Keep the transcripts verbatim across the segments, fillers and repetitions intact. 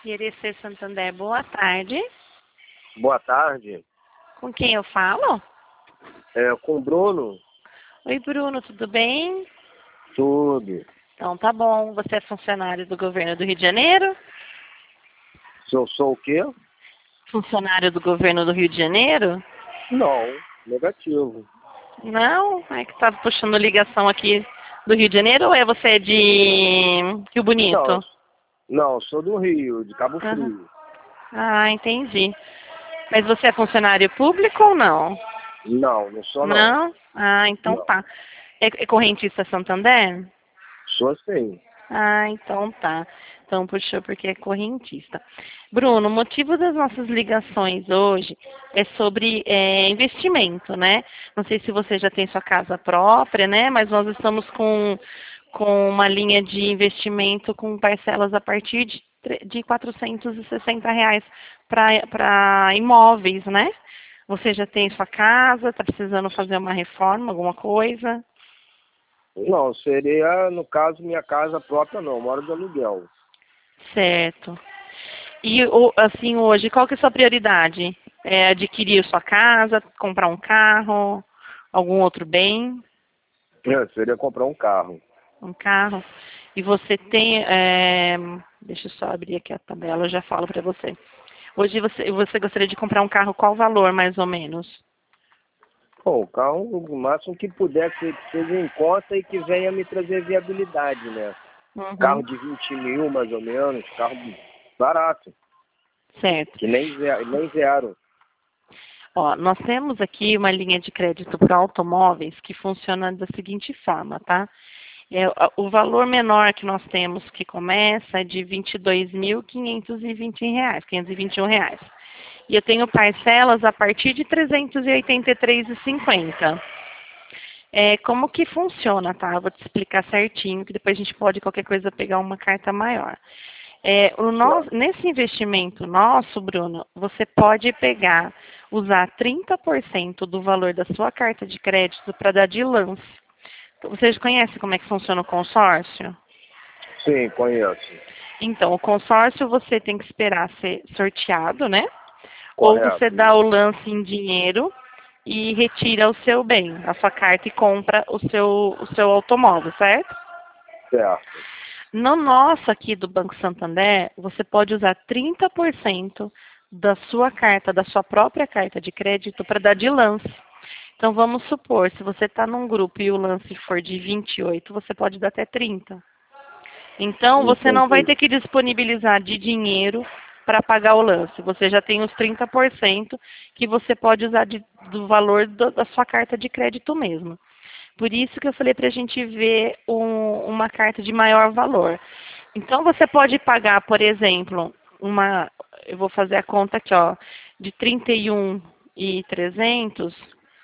Irecê Santander, boa tarde. Boa tarde. Com quem eu falo? É, com o Bruno? Oi, Bruno, tudo bem? Tudo. Então tá bom. Você é funcionário do governo do Rio de Janeiro? Se eu sou o quê? Funcionário do governo do Rio de Janeiro? Não, negativo. Não? É que tá puxando ligação aqui do Rio de Janeiro ou é você de Rio Não, Bonito? não, sou do Rio, de Cabo Aham. Frio. Ah, entendi. Mas você é funcionário público ou não? Não, não sou não. Não? Ah, então Não, tá. É, é correntista Santander? sou sim. Ah, então tá. Então puxou porque é correntista. Bruno, o motivo das nossas ligações hoje é sobre é, investimento, né? Não sei se você já tem sua casa própria, né? Mas nós estamos com, com uma linha de investimento com parcelas a partir de, tre- de quatrocentos e sessenta reais para imóveis, né? Você já tem sua casa, está precisando fazer uma reforma, alguma coisa? Não, seria, no caso, minha casa própria não, eu moro de aluguel. Certo. E o- assim hoje, qual que é a sua prioridade? É adquirir sua casa, comprar um carro, algum outro bem, É, seria comprar um carro. um carro? E você tem, é, deixa eu só abrir aqui a tabela, eu já falo para você. Hoje você, você gostaria de comprar um carro, qual valor mais ou menos? Bom, o carro, o máximo que puder, que seja em conta e que venha me trazer viabilidade, né? Carro Uhum, de vinte mil, mais ou menos, carro barato, certo. que nem zero, nem zero. Ó, nós temos aqui uma linha de crédito para automóveis que funciona da seguinte forma, tá? É, a- o valor menor que nós temos que começa é de vinte e dois mil quinhentos e vinte reais, quinhentos e vinte e um reais. E eu tenho parcelas a partir de trezentos e oitenta e três reais e cinquenta centavos. É, como que funciona, tá? Eu vou te explicar certinho, que depois a gente pode, qualquer coisa, pegar uma carta maior. É, o nosso, Certo. nesse investimento nosso, Bruno, você pode pegar, usar trinta por cento do valor da sua carta de crédito para dar de lance. Vocês conhecem como é que funciona o consórcio? Sim, conheço. Então, o consórcio você tem que esperar ser sorteado, né? Ou você Correto. dá o lance em dinheiro e retira o seu bem, a sua carta e compra o seu, o seu automóvel, certo? Certo. No nosso aqui do Banco Santander, você pode usar trinta por cento da sua carta, da sua própria carta de crédito para dar de lance. Então vamos supor, se você está num grupo e o lance for de vinte e oito, você pode dar até trinta. Então você não vai Entendi. ter que disponibilizar de dinheiro para pagar o lance. Você já tem os trinta por cento que você pode usar de, do valor do, da sua carta de crédito mesmo. Por isso que eu falei para a gente ver um, uma carta de maior valor. Então você pode pagar, por exemplo, uma, eu vou fazer a conta aqui, ó, de trinta e um mil e trezentos.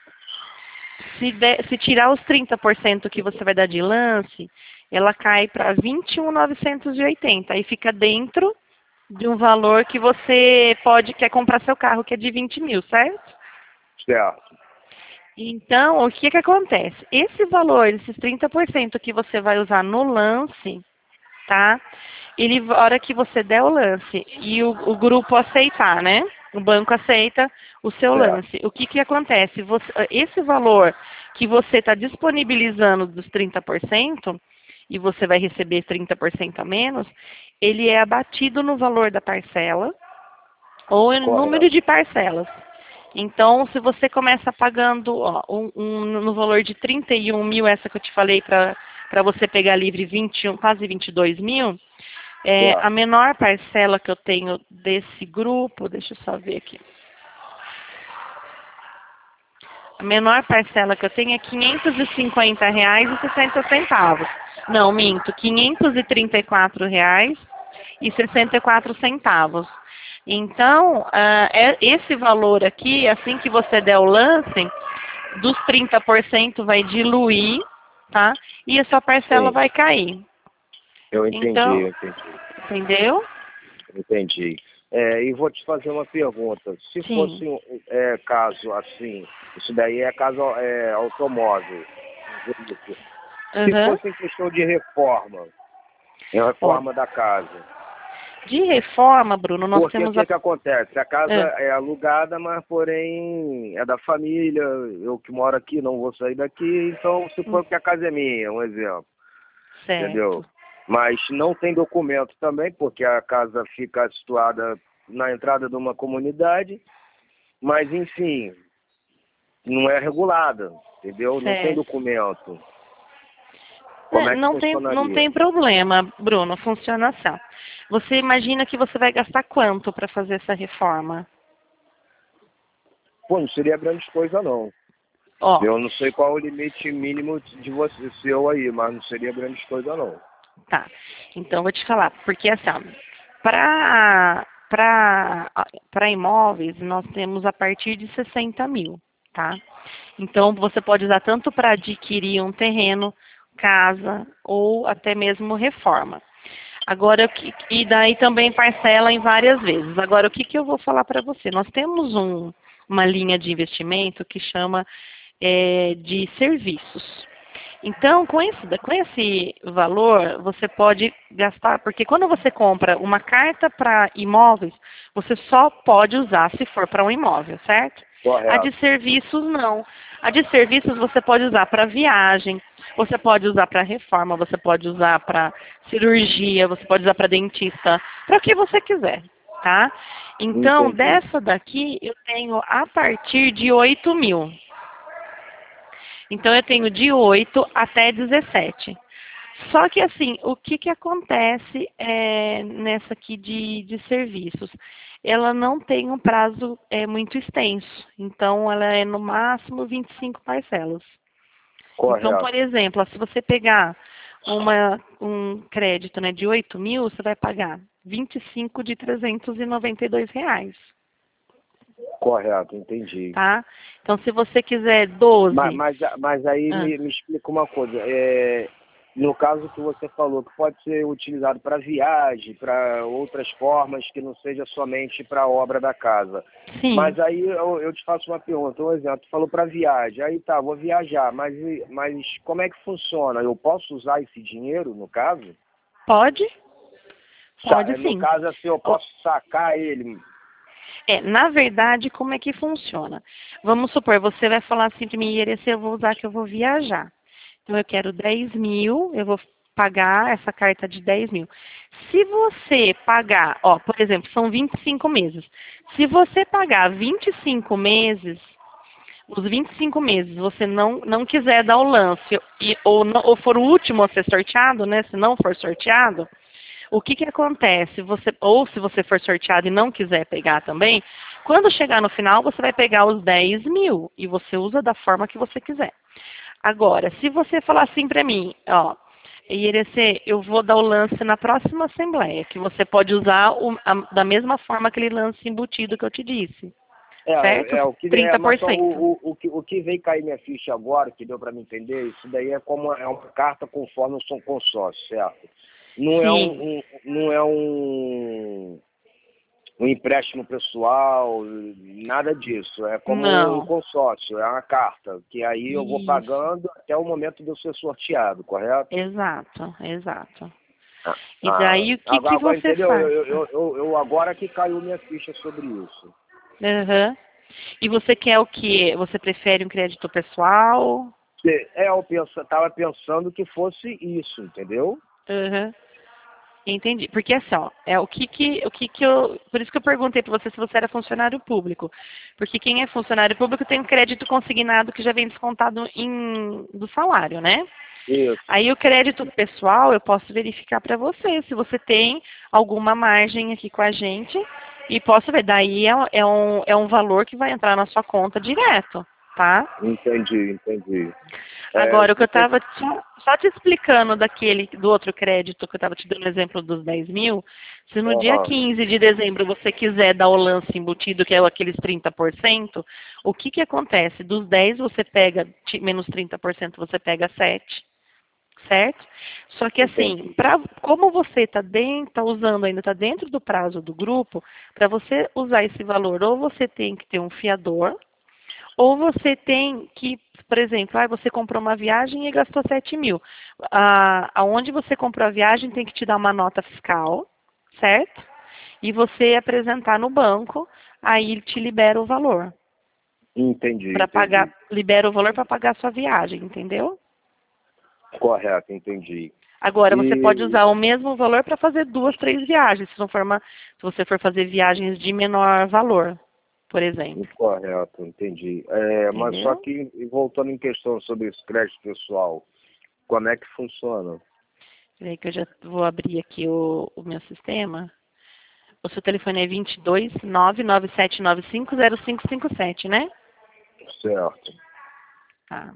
Se, der- se tirar os trinta por cento que você vai dar de lance, ela cai para vinte e um mil novecentos e oitenta. Aí fica dentro de um valor que você pode, quer comprar seu carro, que é de vinte mil, certo? Certo. Então, o que que acontece? Esse valor, esses trinta por cento que você vai usar no lance, tá? Ele, a hora que você der o lance e o, o grupo aceitar, né? O banco aceita o seu Certo. lance. O que que acontece? Você- esse valor que você está disponibilizando dos trinta por cento e você vai receber trinta por cento a menos, ele é abatido no valor da parcela ou em número Correto. de parcelas. Então, se você começa pagando ó, um, um- no valor de trinta e um mil, essa que eu te falei para para você pegar livre vinte e um, quase vinte e dois mil, é, a Certo. menor parcela que eu tenho desse grupo, deixa eu só ver aqui. A menor parcela que eu tenho é quinhentos e cinquenta reais e sessenta centavos. Não, minto, quinhentos e trinta e quatro reais e sessenta e quatro centavos. Então, ah, é- esse valor aqui, assim que você der o lance, dos trinta por cento vai diluir, tá? E a sua parcela Sim, vai cair. eu entendi, Então, eu entendi. entendeu? Entendi. É, e vou te fazer uma pergunta. Se Sim. fosse um é, caso assim, isso daí é caso é, automóvel. Se Aham. fosse em questão de reforma, em Ó, reforma da casa. De reforma, Bruno, nós Porque o temos que, a... que acontece? A casa É, é alugada, mas porém é da família, eu que moro aqui não vou sair daqui, então se hum, for que a casa é minha, um exemplo, entendeu? certo. Mas não tem documento também, porque a casa fica situada na entrada de uma comunidade, mas enfim, não é regulada, entendeu? Não tem Certo. documento. Como É, é que não tem, não funcionaria? tem problema, Bruno, funciona assim. Você imagina que você vai gastar quanto para fazer essa reforma? Pô, não seria grande coisa não. Ó, Eu não sei qual é o limite mínimo de você, seu aí, mas não seria grande coisa não. tá. Então, vou te falar, porque assim, para para para imóveis, nós temos a partir de sessenta mil, tá? Então, você pode usar tanto para adquirir um terreno, casa ou até mesmo reforma. Agora, o que- e daí também parcela em várias vezes. Agora, o que, que eu vou falar para você? Nós temos um, uma linha de investimento que chama é, de serviços. Então, com esse, com esse valor, você pode gastar, porque quando você compra uma carta para imóveis, você só pode usar se for para um imóvel, certo? A de Correto. serviços, não. A de serviços você pode usar para viagem, você pode usar para reforma, você pode usar para cirurgia, você pode usar para dentista, para o que você quiser, tá? Então, Entendi. dessa daqui, eu tenho a partir de oito mil. Então, eu tenho de oito até dezessete. Só que, assim, o que, que acontece é, nessa aqui de, de serviços? Ela não tem um prazo é, muito extenso. Então, ela é no máximo vinte e cinco parcelas. Então, Correto. por exemplo, ó, se você pegar uma, um crédito né, de oito mil, você vai pagar vinte e cinco de trezentos e noventa e dois reais, Correto, entendi. tá? Então, se você quiser Mas, doze... mas, mas aí Ah, me, me explica uma coisa. É, no caso que você falou, que pode ser utilizado para viagem, para outras formas que não seja somente para a obra da casa. sim, Mas aí eu, eu te faço uma pergunta, um exemplo, tu falou para viagem, aí tá, vou viajar, mas, mas como é que funciona? Eu posso usar esse dinheiro, no caso? pode? Pode Sa- No sim. caso, assim, eu posso sacar ele. É, na verdade, como é que funciona? Vamos supor, você vai falar assim para mim, Irecê, eu vou usar que eu vou viajar. Então, eu quero dez mil, eu vou pagar essa carta de dez mil. Se você pagar, ó, por exemplo, são vinte e cinco meses. Se você pagar vinte e cinco meses, os vinte e cinco meses, você não, não quiser dar o lance, e, ou, não- ou for o último a ser sorteado, né? Se não for sorteado, o que que acontece? Você, ou se você for sorteado e não quiser pegar também, quando chegar no final, você vai pegar os dez mil e você usa da forma que você quiser. Agora, se você falar assim para mim, ó, Irecê, eu vou dar o lance na próxima assembleia, que você pode usar o, a, da mesma forma aquele lance embutido que eu te disse, certo? É, é o que é, trinta por mas só cento. o, o, o, que, o que veio cair minha ficha agora, que deu para me entender, isso daí é como é uma carta conforme eu sou um consórcio, certo? Não é Sim, um, um não é um, um empréstimo pessoal, nada disso. É como um não, consórcio, é uma carta, que aí eu vou isso, pagando até o momento de eu ser sorteado, correto? exato, exato. Ah, E ah, daí o que agora, que agora você entendeu? faz? Eu, eu, eu, eu agora que caiu minha ficha sobre isso. Aham. E você quer o quê? Você prefere um crédito pessoal? Porque, É, eu pensa, tava pensando que fosse isso, entendeu? Aham. Entendi. Porque assim, ó, é o que que, o que que eu, por isso que eu perguntei para você se você era funcionário público. Porque quem é funcionário público tem um crédito consignado que já vem descontado em, do salário, né? Isso. Aí o crédito pessoal eu posso verificar para você se você tem alguma margem aqui com a gente e posso ver. Daí é, é um, é um valor que vai entrar na sua conta direto, tá? Entendi, entendi. É, Agora, o que eu você, estava só, só te explicando daquele, do outro crédito, que eu estava te dando o exemplo dos dez mil, se no dia aham, quinze de dezembro você quiser dar o lance embutido, que é aqueles trinta por cento, o que que acontece? Dos dez você pega, ti- menos trinta por cento você pega sete, certo? Só que assim, entendi. pra, como você está tá usando ainda, está dentro do prazo do grupo, para você usar esse valor, ou você tem que ter um fiador, ou você tem que, por exemplo, ah, você comprou uma viagem e gastou sete mil. Ah, aonde você comprou a viagem tem que te dar uma nota fiscal, certo? e você apresentar no banco, aí ele te libera o valor. Entendi, Para entendi. pagar, libera o valor para pagar a sua viagem, entendeu? Correto, entendi. Agora, você pode E usar o mesmo valor para fazer duas, três viagens, se, não for uma, se você for fazer viagens de menor valor, por exemplo. correto, entendi. É, mas só Entendeu? que, voltando em questão sobre esse crédito pessoal, como é que funciona? Peraí que eu já vou abrir aqui o, o meu sistema. O seu telefone é vinte e dois, nove nove sete nove cinco zero cinco cinco sete, né? Certo. Tá.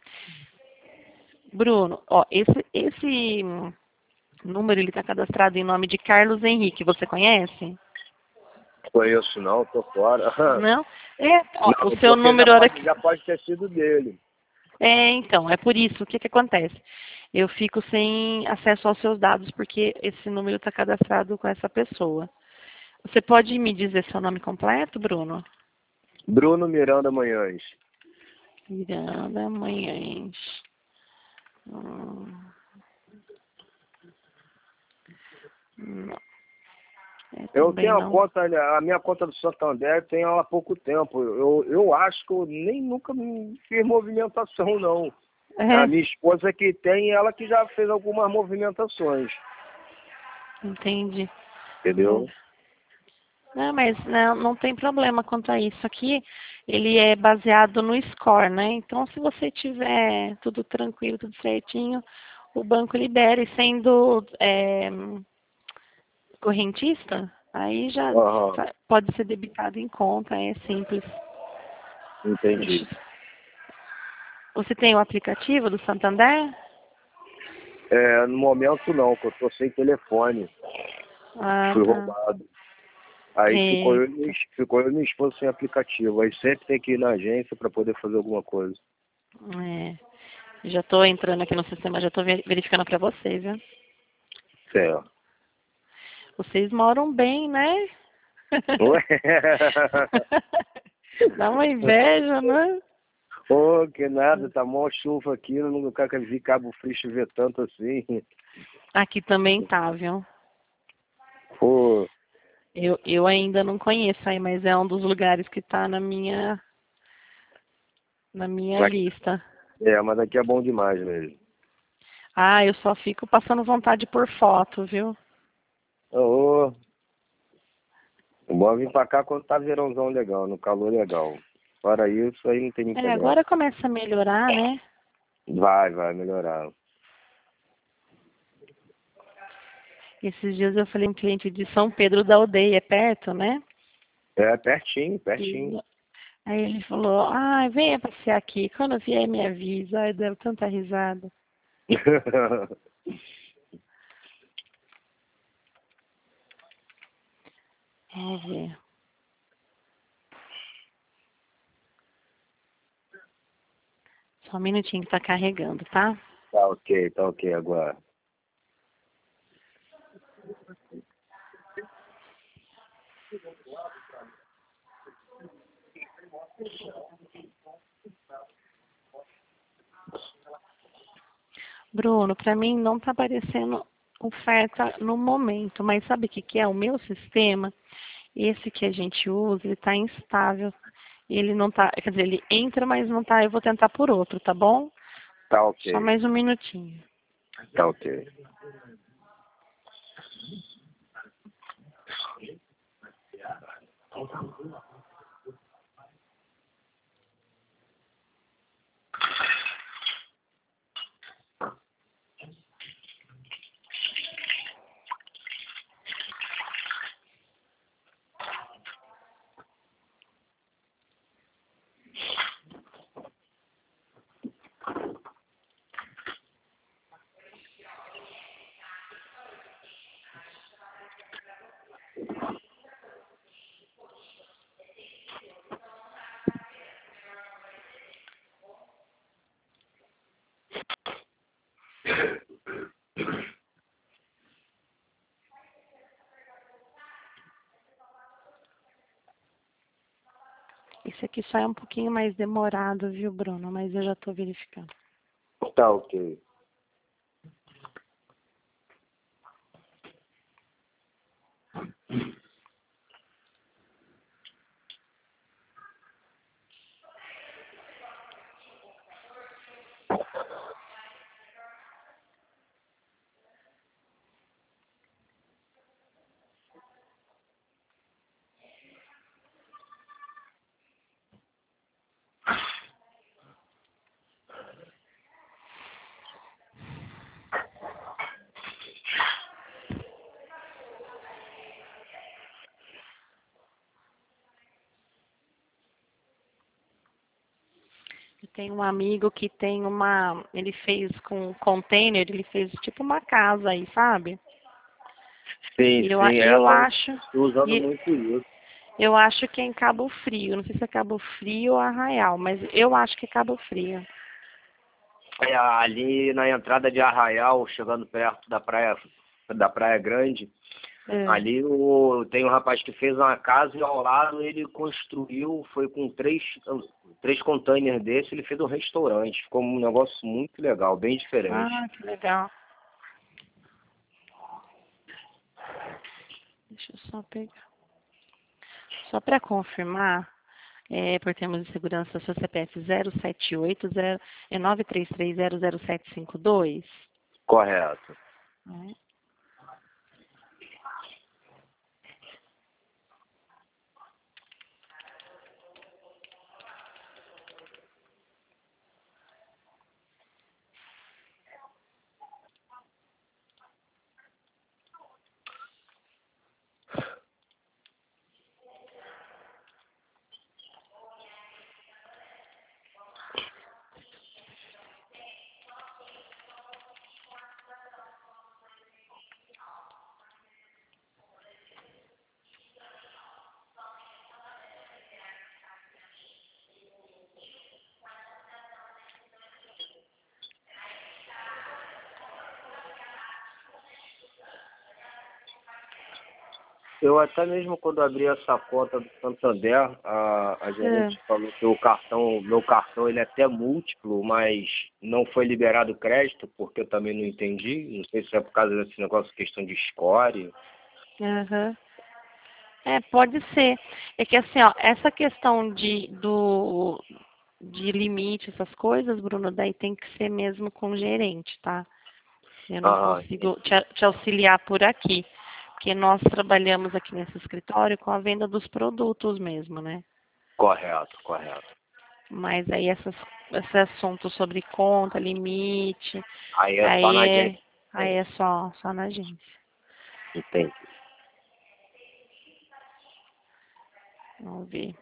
Bruno, ó, esse, esse número ele está cadastrado em nome de Carlos Henrique. Você conhece? Conheço não, tô fora. Não? É, ó, Não, o seu porque já número era pode, aqui. já pode ter sido dele. É, então, é por isso. O que que acontece? Eu fico sem acesso aos seus dados porque esse número está cadastrado com essa pessoa. Você pode me dizer seu nome completo, Bruno? Bruno Miranda Manhães. Miranda Manhães. Hum, não, é, Eu também tenho a não. conta, a minha conta do Santander tem ela há pouco tempo. Eu, eu acho que eu nem nunca me fiz movimentação, não. A É, minha esposa que tem, ela que já fez algumas movimentações, entendi. É. entendeu? Não, mas não, não tem problema quanto a isso. Aqui ele é baseado no score, né? Então, se você tiver tudo tranquilo, tudo certinho, o banco libera. E sendo é, correntista, aí já Aham, sa- pode ser debitado em conta, é simples. entendi. Deixa- Você tem o aplicativo do Santander? É, no momento não, que eu tô sem telefone. Ah, Fui tá. roubado. Aí ficou eu, e minha Eita. es- ficou eu e minha esposa sem aplicativo. Aí sempre tem que ir na agência para poder fazer alguma coisa. É. Já estou entrando aqui no sistema, já estou verificando para você, viu? Certo. Vocês moram bem, né? Ué? Dá uma inveja, né? Ô, que nada, tá mó chuva aqui, eu nunca vi Cabo Frio chover tanto assim. Aqui também tá, viu? Pô, Eu, eu ainda não conheço aí, mas é um dos lugares que tá na minha, na minha mas, lista. é, mas aqui é bom demais mesmo. Ah, eu só fico passando vontade por foto, viu? Ô, o bom é vir pra cá quando tá verãozão legal, no calor legal. Fora isso, aí não tem muita É, graça. agora começa a melhorar, né? Vai, vai melhorar. Esses dias eu falei um cliente de São Pedro da Aldeia, é perto, né? É pertinho, pertinho. E aí ele falou, ah, venha passear aqui. Quando vier, me avisa. Ai, deu tanta risada. Vamos ver. Só um minutinho que tá carregando, tá? Tá ok, tá ok agora. Bruno, para mim não tá aparecendo oferta no momento, mas sabe o que que é? O meu sistema, esse que a gente usa, ele tá instável. Ele não tá, quer dizer, ele entra, mas não tá. Eu vou tentar por outro, tá bom? Tá Só ok, mais um minutinho. tá ok. Esse aqui só é um pouquinho mais demorado, viu, Bruno? Mas eu já estou verificando. Tá ok. tem um amigo que tem uma, ele fez com container, ele fez tipo uma casa aí, sabe? Sim, E eu, sim, é, eu tá acho, usando e muito isso. eu acho que é em Cabo Frio, não sei se é Cabo Frio ou Arraial, mas eu acho que é Cabo Frio. É, ali na entrada de Arraial, chegando perto da praia, da Praia Grande, É. ali o, tem um rapaz que fez uma casa e ao lado ele construiu, foi com três, três containers desse, ele fez um restaurante. Ficou um negócio muito legal, bem diferente. Ah, que legal. Deixa eu só pegar. Só para confirmar, é, por termos de segurança, seu C P F zero sete oito zero é nove três três zero zero sete cinco dois. Correto. Né? Eu até mesmo quando abri essa conta do Santander, a, a É. gerente falou que o cartão, meu cartão ele é até múltiplo, mas não foi liberado crédito, porque eu também não entendi. Não sei se é por causa desse negócio, questão de score. Aham. É, pode ser. É que assim, ó, essa questão de, do, de limite, essas coisas, Bruno, daí tem que ser mesmo com o gerente, tá? Eu não Aham, consigo te, te auxiliar por aqui, porque nós trabalhamos aqui nesse escritório com a venda dos produtos mesmo, né? correto, correto. Mas aí essas, esse assunto sobre conta, limite, Aí é só aí na é, agência. aí é só, só na agência. Entendi. Vamos ver.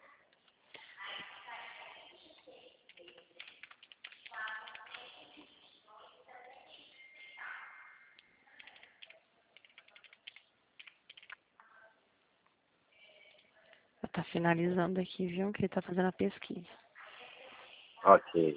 Tá finalizando aqui, viu? Que ele tá fazendo a pesquisa. Ok.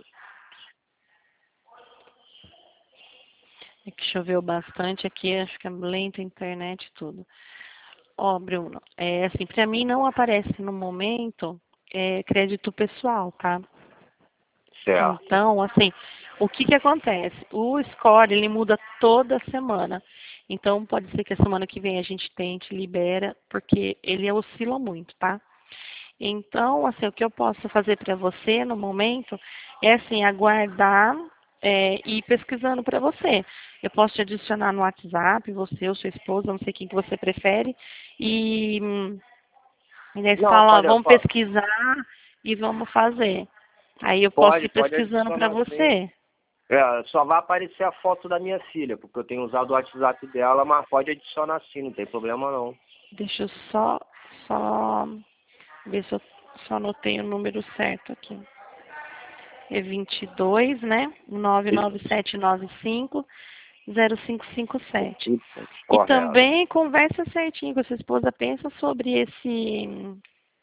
É que choveu bastante aqui, acho que é lento a internet e tudo. Ó, Bruno, é assim, pra mim não aparece no momento é, crédito pessoal, tá? Certo. Então, assim, o que que acontece? O score, ele muda toda semana. Então, pode ser que a semana que vem a gente tente, libera, porque ele oscila muito, tá? Então, assim, o que eu posso fazer para você no momento é, assim, aguardar é, e ir pesquisando para você. Eu posso te adicionar no WhatsApp, você ou sua esposa, não sei quem que você prefere, e, hum, e daí você Não, fala, ó, pode, vamos pode, pesquisar e vamos fazer. Aí eu posso pode, ir pode pesquisando para adicionar sim. você. É, só vai aparecer a foto da minha filha, porque eu tenho usado o WhatsApp dela, mas pode adicionar sim, não tem problema não. Deixa eu só, só ver se eu só anotei o número certo aqui. É vinte e dois, né? nove nove sete nove cinco zero cinco cinco sete. E Correto. também conversa certinho com a sua esposa, pensa sobre esse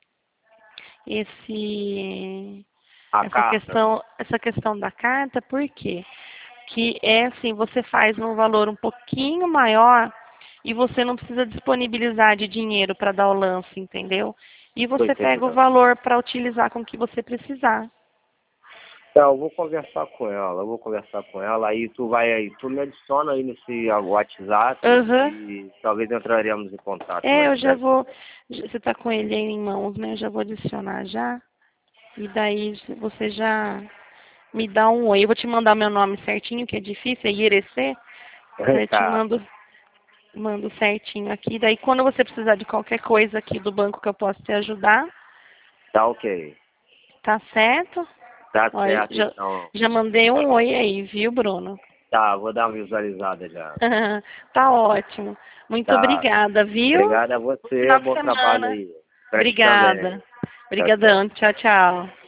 esse A essa carta. questão, essa questão da carta, por quê? Que é assim, você faz um valor um pouquinho maior e você não precisa disponibilizar de dinheiro para dar o lance, entendeu? E Tô você pega o entendendo. valor para utilizar com o que você precisar. Tá, eu vou conversar com ela, eu vou conversar com ela, aí tu vai aí, tu me adiciona aí nesse WhatsApp Aham. e talvez entraremos em contato É, mais eu já breve. vou. Você está com ele aí em mãos, né? Eu já vou adicionar já. E daí você já me dá um oi. Eu vou te mandar meu nome certinho, que é difícil, é Irecê. Eu te Tá, mando, mando certinho aqui. Daí quando você precisar de qualquer coisa aqui do banco que eu possa te ajudar, tá ok. tá certo? Tá Olha, certo já, então. já mandei um oi aí, viu, Bruno? Tá, vou dar uma visualizada já. Tá ótimo. Muito Tá. obrigada, viu? Obrigado a Bom você, final de bom trabalho semana. aí. Pra ti também. Obrigada. Tchau, tchau. Obrigadão. Tchau, tchau.